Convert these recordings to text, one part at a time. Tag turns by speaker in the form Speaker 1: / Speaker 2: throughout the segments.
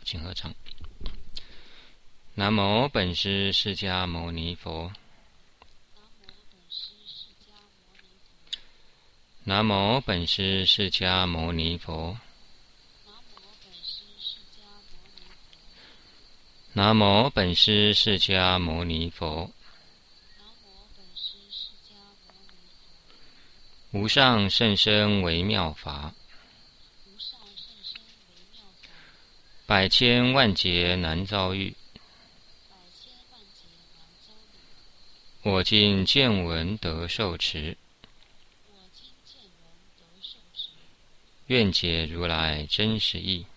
Speaker 1: 请合掌。南无本师释迦牟尼佛。南无本师释迦牟尼佛。南无本师释迦牟尼佛。无上甚深微妙法，百千万劫难遭遇。我今见闻得受持，愿解如来真实义。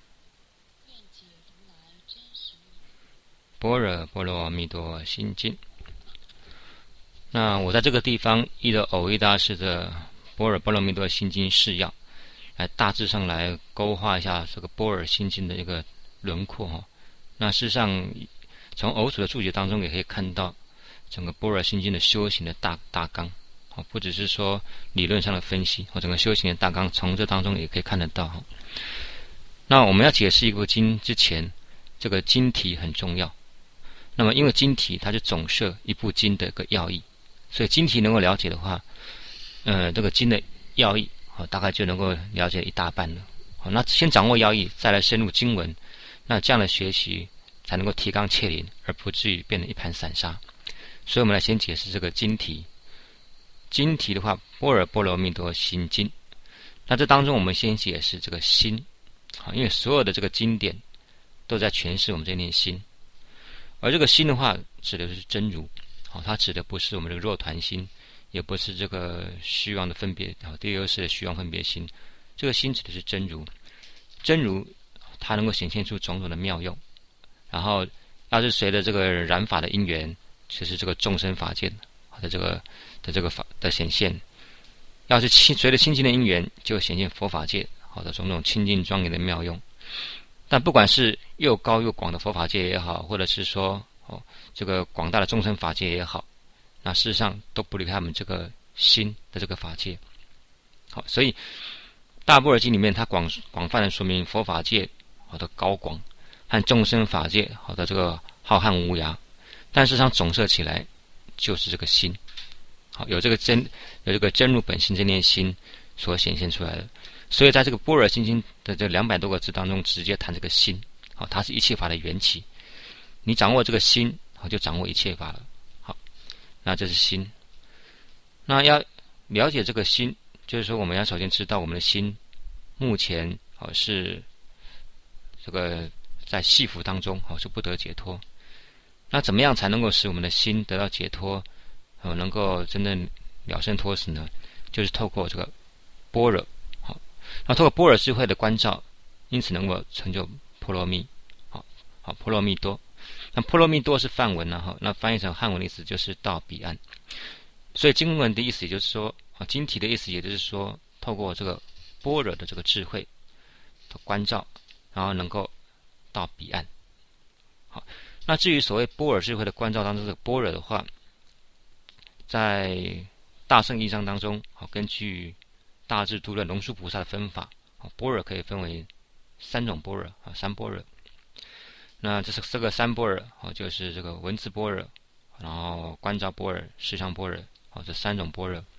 Speaker 1: 般若波罗蜜多心经。那我在这个地方依着藕益大师的般若波罗蜜多心经释要，来大致上来勾画一下这个般若心经的一个轮廓。那事实上从藕主的注解当中也可以看到整个般若心经的修行的大纲，不只是说理论上的分析，整个修行的大纲从这当中也可以看得到。那我们要解释一部经之前，这个经题很重要。那么因为经题它是总摄一部经的一个要义，所以经题能够了解的话，这个经的要义大概就能够了解一大半了。那先掌握要义，再来深入经文，那这样的学习才能够提纲挈领，而不至于变成一盘散沙。所以我们来先解释这个经题。经题的话，般若波罗蜜多心经。那这当中我们先解释这个心，因为所有的这个经典都在诠释我们这念心。而这个心的话，指的是真如，它指的不是我们这个若团心，也不是这个虚妄的分别，第二世的虚妄分别心。这个心指的是真如，真如它能够显现出种种的妙用。然后，要是随着这个染法的因缘，就是这个众生法界的这个法的显现；要是随着清净的因缘，就显现佛法界的种种清净庄严的妙用。但不管是又高又广的佛法界也好，或者是说这个广大的众生法界也好，那事实上都不离开他们这个心的这个法界。所以大般若经里面它广泛的说明佛法界的高广和众生法界的这个浩瀚无涯，但事实上总摄起来就是这个心，有这个真如本性这念心所显现出来的。所以在这个般若心经的这200多个字当中，直接谈这个心，它是一切法的缘起。你掌握这个心，就掌握一切法了。好，那这是心。那要了解这个心，就是说我们要首先知道我们的心目前是这个在系缚当中是不得解脱。那怎么样才能够使我们的心得到解脱，能够真正了生脱死呢？就是透过这个般若。那透过般若智慧的关照，因此能够成就波罗蜜。波罗蜜多。那波罗蜜多是梵文那翻译成汉文的意思就是到彼岸。所以经文的意思也就是说，经题的意思也就是说，透过这个般若的这个智慧的关照，然后能够到彼岸。好，那至于所谓般若智慧的关照当中，这个般若的话，在大乘义章当中，根据大智度论龙树菩萨的分法，般若可以分为3种般若3般若。那这个3般若就是这个文字般若，然后观照般若、实相般若，这3种般若。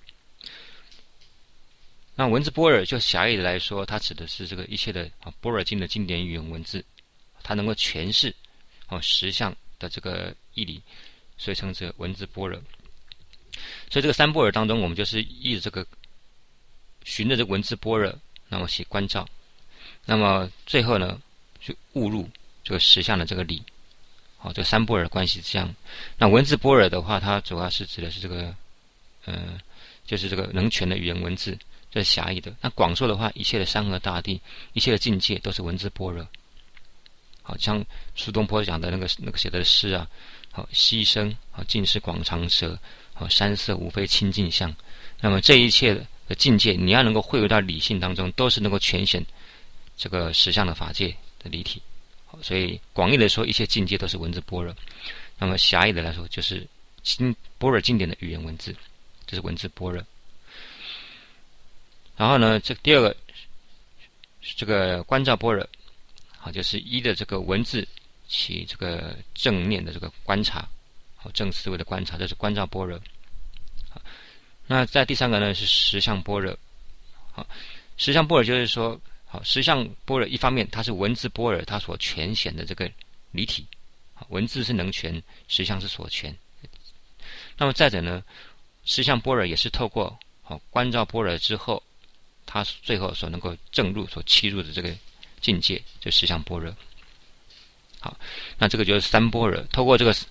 Speaker 1: 那文字般若就狭义的来说，它指的是这个一切的般若经的经典语言文字，它能够诠释实相的这个义理，所以称之为文字般若。所以这个3般若当中，我们就是依着这个循着这个文字般若，那么去关照，那么最后呢，去悟入这个实相的这个理。这个3般若的关系是这样。那文字般若的话，它主要是指的是这个就是这个能全的语言文字，这是狭义的。那广说的话，一切的山河大地，一切的境界都是文字般若。像苏东坡讲的那个写的诗啊，溪声尽是广长舌，山色无非清净相。那么这一切的境界，你要能够汇入到理性当中，都是能够全显这个实相的法界的理体。所以广义的说，一切境界都是文字般若。那么狭义的来说，就是般若经典的语言文字，这是文字般若。然后呢，这第二个这个观照般若， 好，就是一的这个文字起这个正念的这个观察，好，正思维的观察，这是观照般若。好，那在第三个呢是实相般若。好，实相般若就是说，好，实相般若一方面它是文字般若它所全显的这个离体，文字是能全，实相是所全。那么再者呢，实相般若也是透过观照般若之后，它最后所能够证入、所契入的这个境界，就实相般若。好，那这个就是三般若，透过这个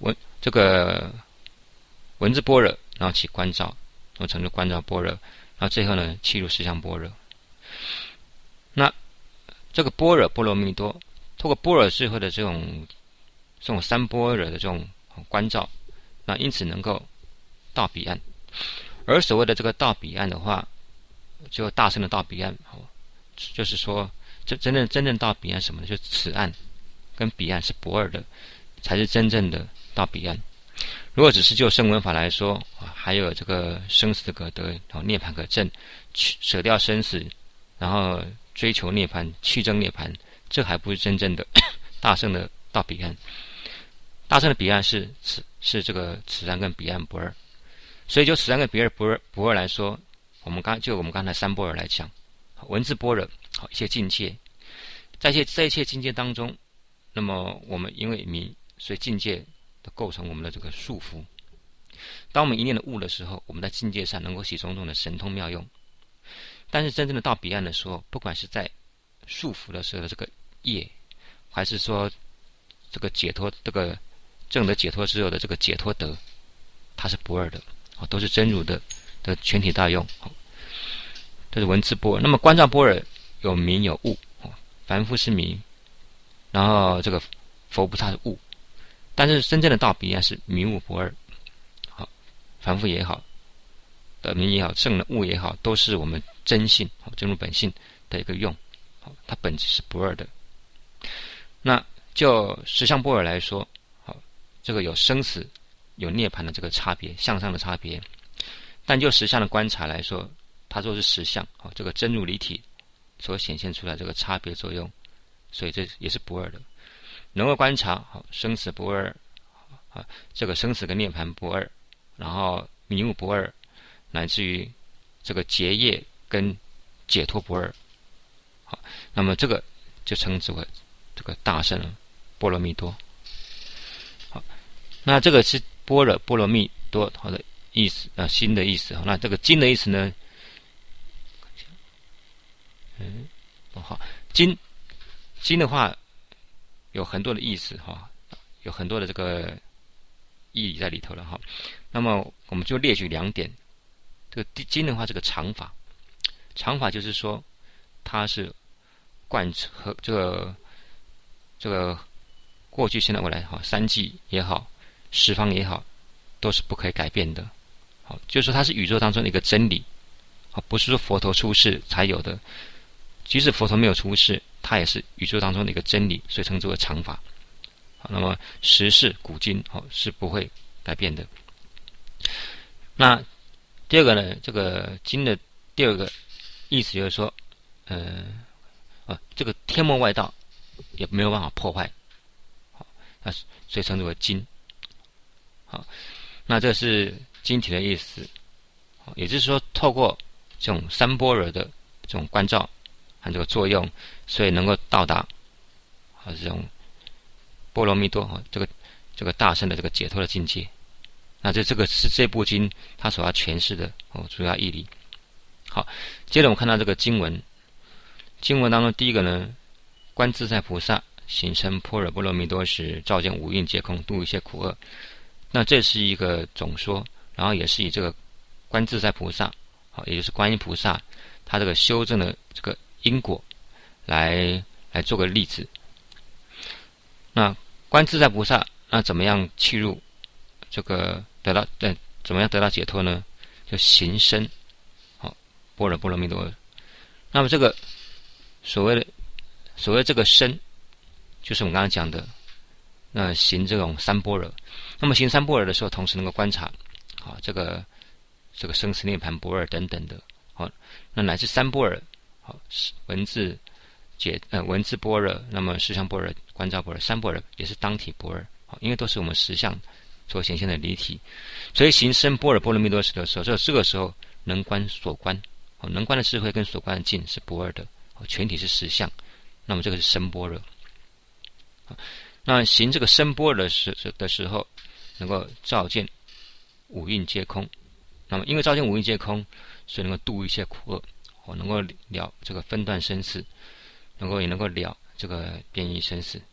Speaker 1: 文字般若，然后起观照，然后成就观照般若，然后最后呢契入实相般若。那这个般若波罗蜜多，透过般若智慧的这种三般若的这种观照，那因此能够到彼岸。而所谓的这个到彼岸的话，就大乘的到彼岸，就是说真正到彼岸什么呢？就是此岸跟彼岸是不二的，才是真正的到彼岸。如果只是就声闻法来说，还有这个生死可得，涅槃可证，舍掉生死，然后追求涅槃，去证涅槃，这还不是真正的大乘的到彼岸。大乘的彼岸是这个此岸跟彼岸不二。所以就此岸跟彼岸不二来说，我们刚才三般若来讲，文字般若，好，一切境界，在一切境界当中，那么我们因为迷，所以境界的构成我们的这个束缚。当我们一念的悟的时候，我们在境界上能够起种种的神通妙用。但是真正的到彼岸的时候，不管是在束缚的时候的这个业，还是说这个解脱，这个证得解脱之后的这个解脱德，它是不二的，都是真如的全体大用。这是文字般若。那么观照般若有明有悟，凡夫是明，然后这个佛菩萨是悟。但是真正的到彼岸是明悟不二。好，凡夫也好，的明也好，圣的悟也好，都是我们真性，真如本性的一个用，它本质是不二的。那就实相般若来说，这个有生死、有涅槃的这个差别，向上的差别。但就实相的观察来说，它说是实相，这个真如离体所显现出来这个差别作用，所以这也是不二的。能够观察生死不二，这个生死跟涅槃不二，然后迷悟不二，乃至于这个结业跟解脱不二。好，那么这个就称之为这个大乘波罗蜜多。好，那这个是般若波罗蜜多好的意思，心的意思。那这个经的意思呢？好，经的话有很多的意思有很多的这个意义在里头了那么我们就列举两点。这个经的话，这个常法就是说，它是贯彻这个过去、现在、未来三际也好，十方也好，都是不可以改变的。就是说它是宇宙当中的一个真理，不是说佛陀出世才有的。即使佛陀没有出世，它也是宇宙当中的一个真理，所以称之为常法。那么时事古今是不会改变的。那第二个呢，这个经的第二个意思就是说，这个天魔外道也没有办法破坏，所以称之为经。好，那这是经体的意思。也就是说，透过这种三般若的这种观照和这个作用，所以能够到达这种波罗蜜多这个大乘的这个解脱的境界。那这个是这部经它所要诠释的主要义理。好，接着我们看到这个经文当中，第一个呢，观自在菩萨行深般若波罗蜜多时，照见五蕴皆空，度一切苦厄。那这是一个总说，然后也是以这个观自在菩萨，也就是观音菩萨，他这个修正的这个因果来做个例子。那观自在菩萨，那怎么样契入这个怎么样得到解脱呢？就行深般若波罗蜜多。那么这个所谓这个深，就是我们刚刚讲的那行这种三般若。那么行三般若的时候，同时能够观察这个生死涅槃不二等等的那乃至三般若文字文字般若，那么实相般若、观照般若、三般若也是当体般若，因为都是我们实相所显现的离体。所以行深般若波罗蜜多时的时候，这个时候能观所观，能观的智慧跟所观的境是不二的，全体是实相，那么这个是深般若。那行这个深般若的时候，能够照见五蕴皆空。那么因为照见五蕴皆空，所以能够度一切苦厄，能够了这个分段生死，也能够了这个变异生死。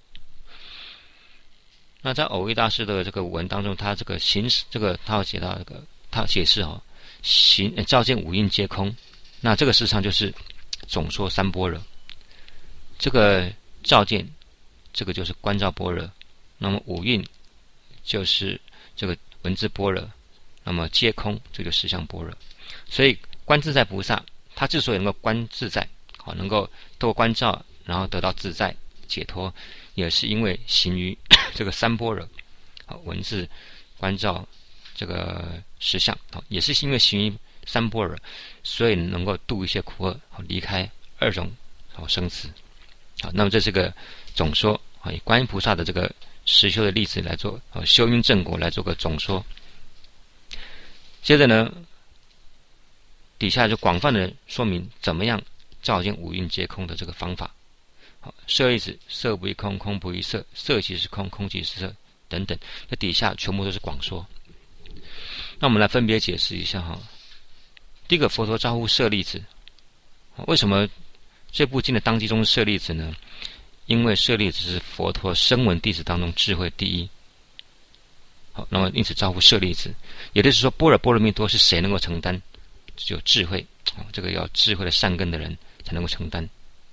Speaker 1: 那在蕅益大师的这个文当中，他这个行这个他要写到他解释行照见五蕴皆空，那这个事实上就是总说三般若。这个照见，这个就是观照般若，那么五蕴就是这个文字般若，那么皆空，这就是实相般若。所以观自在菩萨，他之所以能够观自在，能够透过观照然后得到自在解脱，也是因为行于这个三般若，文字、观照这个实相，也是因为行于三般若，所以能够度一些苦厄，离开二种生死。那么这是个总说，以观音菩萨的这个实修的例子来做修因正果来做个总说。接着呢，底下就广泛的说明怎么样照见五蕴皆空的这个方法。舍利子，色不异空，空不异色，色即是空，空即是色，等等，这底下全部都是广说。那我们来分别解释一下第一个，佛陀招呼舍利子，为什么这部经的当机中是舍利子呢？因为舍利子是佛陀声闻弟子当中智慧第一。那么因此招呼舍利子，也就是说般若波罗蜜多是谁能够承担？只有智慧，这个要智慧的善根的人才能够承担。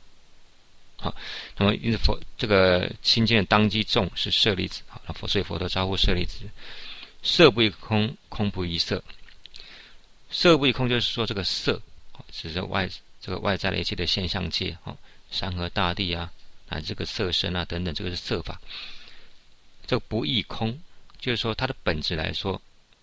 Speaker 1: 那么因此这个心经的当机众是舍利子，所以佛陀招呼舍利子。色不异空，空不异色。色不异空就是说这个色指着外在的一切的现象界，山河大地啊，这个色身啊等等，这个是色法。这个不异空，就是说它的本质来说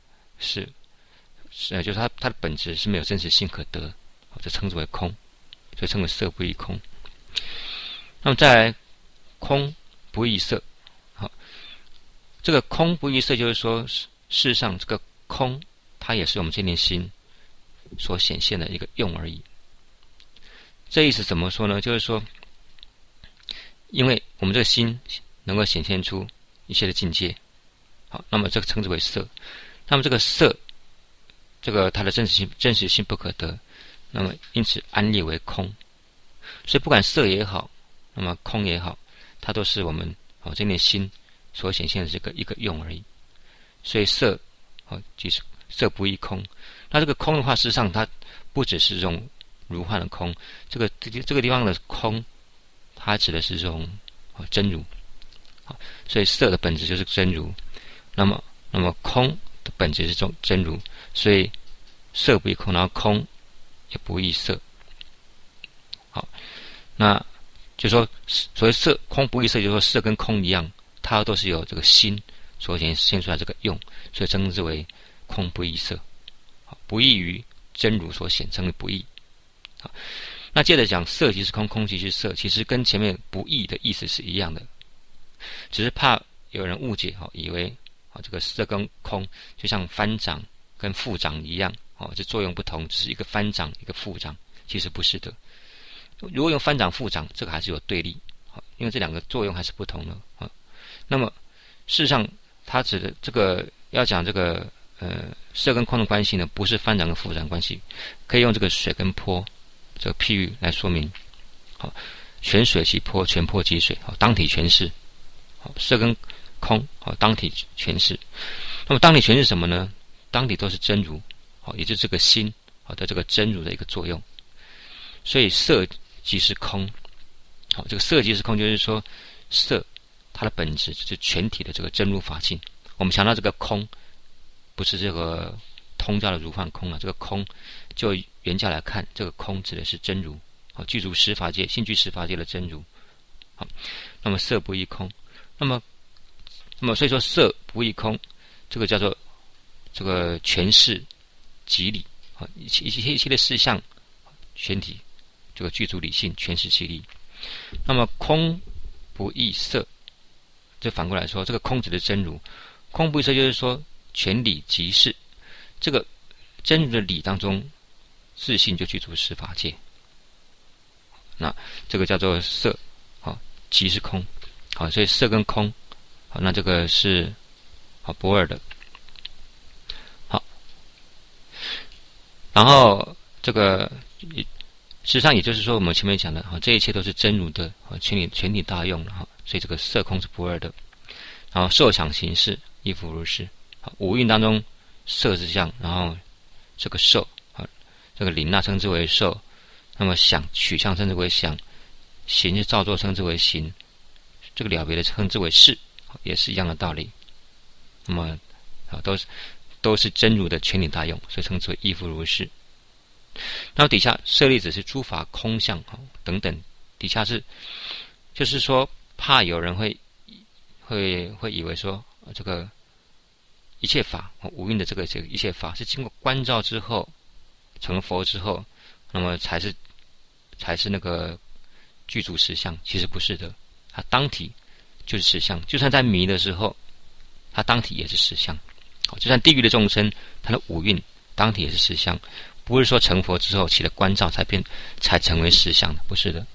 Speaker 1: 就是它的本质是没有真实性可得，这称之为空，所以称为色不异空。那么再来，空不异色。这个空不异色就是说，事实上这个空它也是我们这念心所显现的一个用而已。这意思怎么说呢？就是说，因为我们这个心能够显现出一切的境界，那么这个称之为色。那么这个色，这个它的真实性不可得，那么因此安立为空。所以不管色也好，那么空也好，它都是我们这念心所显现的这个一个用而已。所以色即是色不异空。那这个空的话，事实上它不只是这种如幻的空，这个地方的空，它指的是这种真如。所以色的本质就是真如，那么空的本质是这种真如，所以色不异空，然后空也不异色。那就说所谓色空不异色，就是说色跟空一样，它都是有这个心所显现出来这个用，所以称之为空不异色，不异于真如所显，称为不异。那接着讲色即是空，空即是色，其实跟前面不异的意思是一样的，只是怕有人误解，以为这个色跟空就像翻掌跟覆掌一样，这作用不同，只是一个翻掌一个覆掌，其实不是的。如果用翻掌覆掌，这个还是有对立，因为这两个作用还是不同的。那么事实上它指的这个要讲这个色跟空的关系呢，不是翻掌跟覆掌关系，可以用这个水跟坡这个譬喻来说明。全水即坡，全坡即水，当体全是。色跟空，当体全是。那么当体全是什么呢？当体都是真如，也就是这个心的这个真如的一个作用。所以色即是空，这个色即是空，就是说色它的本质就是全体的这个真如法性。我们想到这个空，不是这个通教的如幻空这个空就原教来看，这个空指的是真如，具足十法界、心具十法界的真如。那么色不异空，那么所以说色不异空，这个叫做这个全是即理，一切的事项全体这个具足理性，全是其理。 那么空不异色，就反过来说，这个空指的真如，空不异色就是说全理即是，这个真如的理当中，自性就具足十法界。那这个叫做色，即是空，所以色跟空，那这个是不二的。好，然后这个事实上也就是说，我们前面讲的这一切都是真如的全体大用了所以这个色空是不二的。然后受想行识亦复如是。五蕴当中，色是相，然后这个受这个领纳称之为受，那么想取向称之为想，行是造作称之为行，这个了别的称之为识，也是一样的道理。那么都是真如的全体大用，所以称之为亦复如是。然后底下舍利子是诸法空相等等，底下是就是说怕有人会以为说这个一切法无蕴的这个一切法是经过观照之后成佛之后，那么才是那个具足实相。其实不是的，它当体就是实相，就算在迷的时候，它当体也是实相。就算地狱的众生，它的五蕴当体也是实相，不是说成佛之后起了观照才成为实相的，不是的。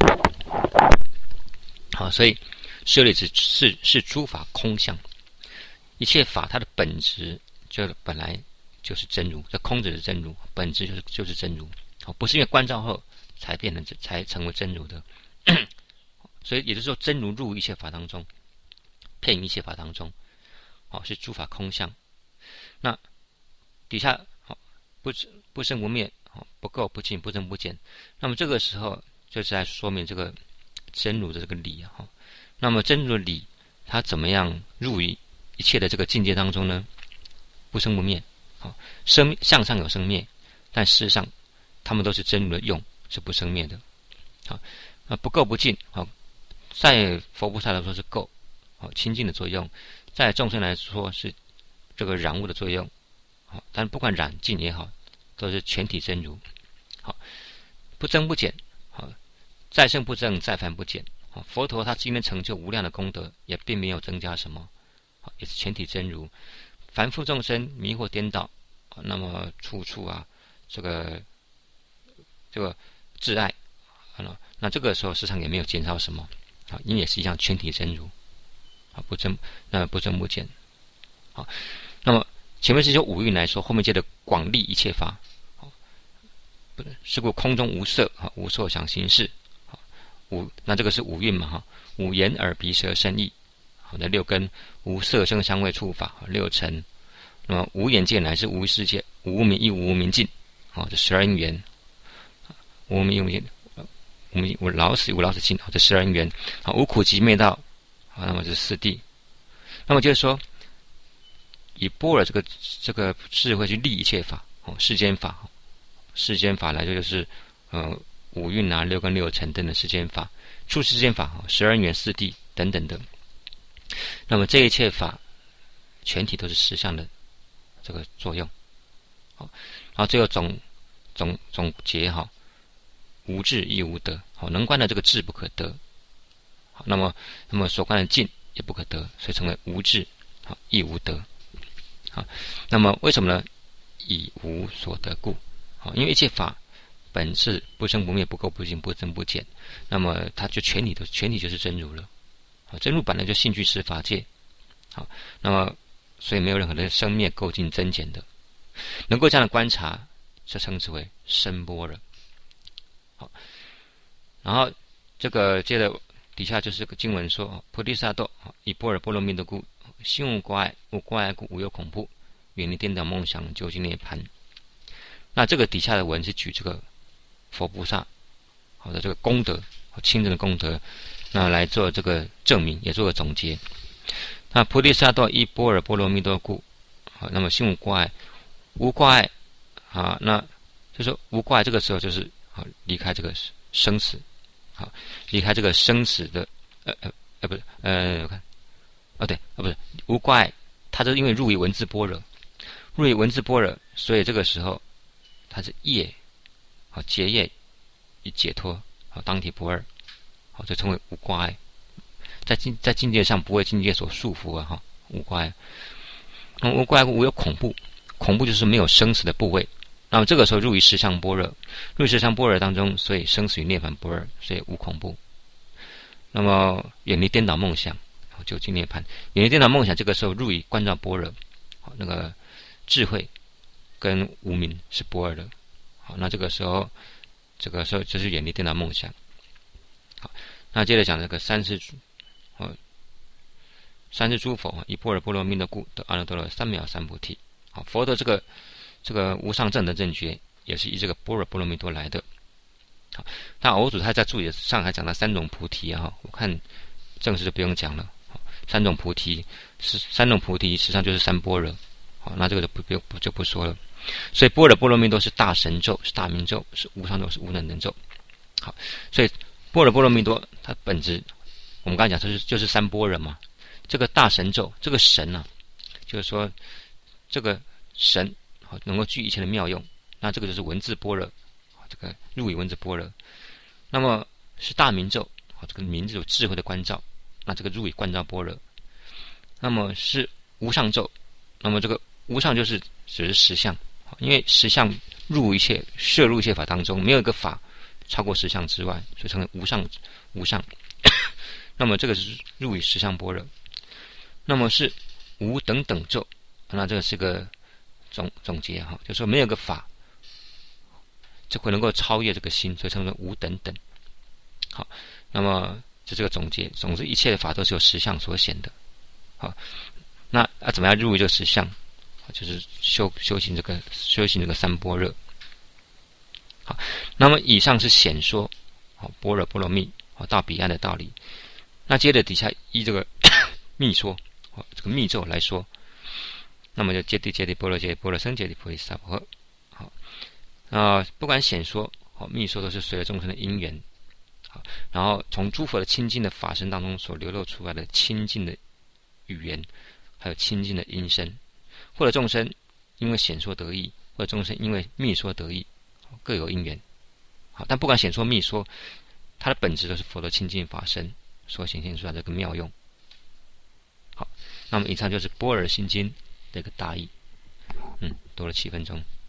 Speaker 1: 好，所以舍利子是诸法空相，一切法它的本质就本来就是真如，这空指是真如，本质就是真如，不是因为观照后才成为真如的。所以也就是说，真如入一切法当中，遍一切法当中，是诸法空相。那底下不生不灭，不垢不净，不增不减。那么这个时候就是在说明这个真如的这个理那么真如的理，它怎么样入于一切的这个境界当中呢？不生不灭，相上有生灭，但事实上它们都是真如的用，是不生灭的。不垢不净，在佛菩萨来说是垢，清净的作用；在众生来说是这个染污的作用。但不管染净也好，都是全体真如。不增不减，再生不增，再凡不减。佛陀他今天成就无量的功德，也并没有增加什么，也是全体真如。凡夫众生迷惑颠倒，那么处处这个挚爱，那这个时候市场也没有减少什么，因也是一样全体真如，不增不减。那么前面是就五蕴来说，后面接着广利一切法，是故空中无色，无受想行识。那这个是五蕴嘛，五眼耳鼻舌身意，那六根无色声香味触法，六尘。那么无眼界乃是无世界，无明亦无明尽，这12因缘，无明无老死无老死尽，这12因缘。无苦集灭道，那么这四谛。那么就是说，以般若这个智慧去立一切法，世间法来说就是五蕴六根六尘等等世间法，出世间法12因缘四谛等等的。那么这一切法全体都是实相的这个作用。然后最后总结无智亦无得，能观的这个智不可得，那么所观的境也不可得，所以成为无智亦无得。那么为什么呢？以无所得故。因为一切法本质不生不灭，不垢不净，不增不减，那么它就全体就是真如了。真如本来就性具十法界，那么所以没有任何的生灭垢净增减的，能够这样的观察，就称之为深般若。然后这个接着底下就是个经文说：菩提萨埵以般若波罗蜜多故，心无挂碍，无挂碍故无有恐怖，远离颠倒梦想，究竟涅槃。那这个底下的文是举这个佛菩萨的这个功德，清净的功德，那来做这个证明，也做个总结。那菩提萨埵依般若波罗蜜多故，那么心无挂碍，无挂碍那就说无挂碍，这个时候就是离开这个生死，离开这个生死的不是我看不是无挂碍，它是因为入于文字般若，入于文字般若，所以这个时候它是业结业与解脱当体不二。 好，这称为无挂碍。在境界上不为境界所束缚啊，哈，无挂碍。那么无挂碍无有恐怖，恐怖就是没有生死的部位。那么这个时候入于实相般若，入于实相般若当中，所以生死于涅槃不二，所以无恐怖。那么远离颠倒梦想，究竟涅槃。远离颠倒梦想，这个时候入于观照般若，好，那个智慧跟无明是不二的。好，那这个时候就是远离颠倒梦想。好，那接着讲这个三世诸佛以般若波罗蜜多故得阿耨多罗三藐三菩提。好，佛的这个无上正等正觉也是以这个般若波罗蜜多来的。好，那偶主他在注解上还讲到三种菩提啊，我看正式就不用讲了。三种菩提实际上就是三般若。好，那这个就不说了。所以般若波罗蜜多是大神咒，是大明咒，是无上咒，是无能等咒。好，所以般若波罗蜜多它本质，我们刚才讲就是三般若嘛。这个大神咒，这个神啊，就是说这个神能够具一切的妙用，那这个就是文字般若，这个入于文字般若。那么是大明咒，这个明字有智慧的关照，那这个入于关照般若。那么是无上咒，那么这个无上就是指的是实相。因为实相摄入一切法当中，没有一个法超过实相之外，所以称为无上。那么这个是入于实相般若。那么是无等等咒，那这个是个总结哈，就是说没有个法就会能够超越这个心，所以称为无等等。好，那么这个总结，总之一切的法都是由实相所显的。好，那怎么样入于这个实相？就是修行这个三般若。好，那么以上是显说般若波罗蜜到彼岸的道理。那接着底下依这个密说这个密咒来说，那么就揭谛般若揭谛波罗僧揭谛菩提萨婆诃。好，不管显说密说都是随着众生的因缘，好，然后从诸佛的清净的法身当中所流露出来的清净的语言，还有清净的音声。或者众生因为显说得益，或者众生因为密说得益，各有因缘。好，但不管显说密说，它的本质都是佛的清净法身所显现出来的这个妙用。好，那么以上就是般若心经的一个大意。多了7分钟。